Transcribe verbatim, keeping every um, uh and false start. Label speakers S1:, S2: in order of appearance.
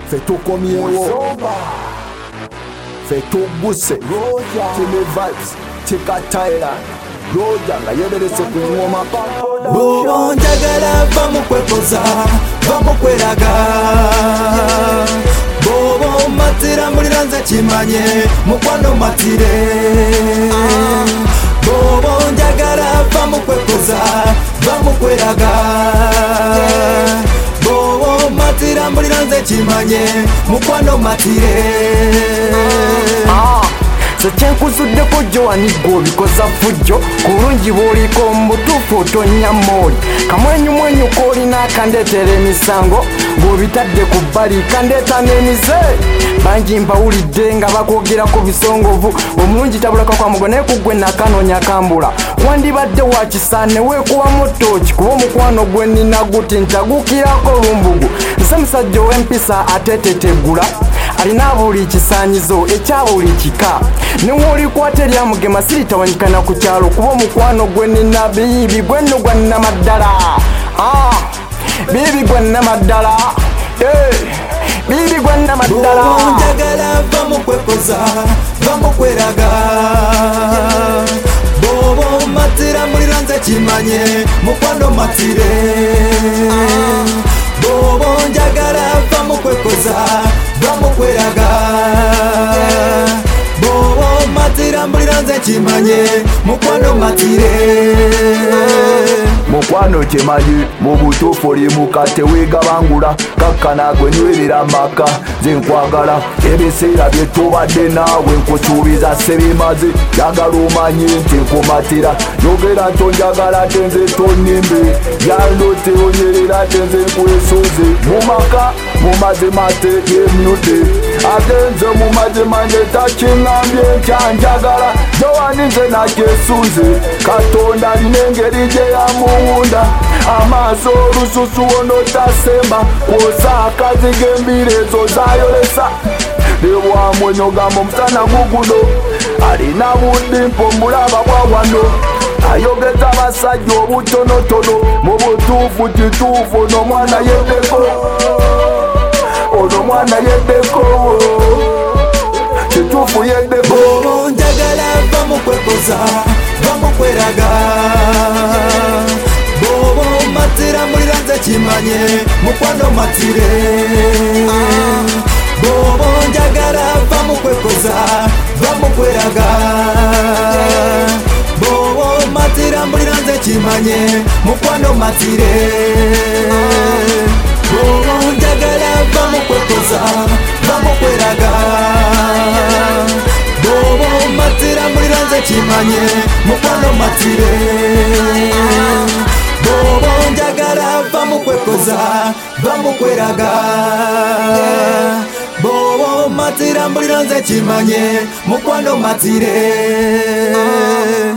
S1: Fais tout comme héros. Fais tout bousser. Fais mes vibes. Tika Tyler. Roja nga yoberese ku ngoma.
S2: Bobo njagala vamo kwekoza, vamo kweraga. Bobo matira mulira nze kimanye, mukwano matire. Bobo njagala vamo kwekoza, vamo kweraga. Bobo matira mulira nze kimanye, mukwano matire.
S3: Sekyenkuzuddeko Joanigo bikoza fujjo kulungi bwoliko mbutuufu otonya mooli kamwenyumwenyu koolina kandeetera emisango ng'obitadde ku bbali kandeeta n'emize bangi mbawulidde nga bakwogera ku bisongovu omulungi tabulaka kwa mugo naye kuggwe nakanoonya kambula wandibadde wa kisa ne weekubamu ttooki kuba omukwano gwe nnina guti ntagukirako lumbugu nze musajja ow'empisa ateeteteggula alina buli kisaanyizo ekya buli kika niwolikwata eryamugema siritawanyikana ku kyalo kuba omukwano gwe nina biibi gwe nno gwa nnamaddala biibi gwe nnamaddala biibi gwe nnamaddala.
S2: Njagala vamo kwekoza vamo kweraga bobo matira mulira nze kimanye mukwano matire bobo njagala vamo kwekoza vamo kweraga bobo matira mulira nze kimanye mukwano matire.
S1: Mukwano kimanyi mu butuufu oli muka teweegabangula kakkana gwe nywerera maka nze nkwagala ebiseera bye tubadde naawe nkusuubiza sebimaze njagala omanye nti nkumatira yogera ntonjagala te nze tonnimbe yalote onyerera te nze nkwesuuze mu maka mumazemate yemyute agenze mu mazemanje takiŋŋambye nkyanjagala Joani nze nakyesuuze Katonda alina engeri gye yamuwunda amaaso olususu wono tasemba kwosa akazi g'embira ezo zayolesa lewamwenyogambo omusana guguno alina buddimpo mbulaba bwa wano ayogeza abasajja obutonotono mu butuufu kituufu ono mwana yeddeko ono mwana yeddeko kituufu yeddeko.
S2: Bobo njagala vamo kwekoza vamo kweraga bobo matira mulira nze kimanye mukwano matire bobo njagala vamo kwekoza vamo kweraga bobo matira mulira nze kimanye mukwano matire bobo njagala vamo kwekoza vamo kweraga bobo matira mulira nze kimanye mukwano matire bobo njagala vamo kwekoza vamo kweraga bobo matira mulira nze kimanye mukwano matire.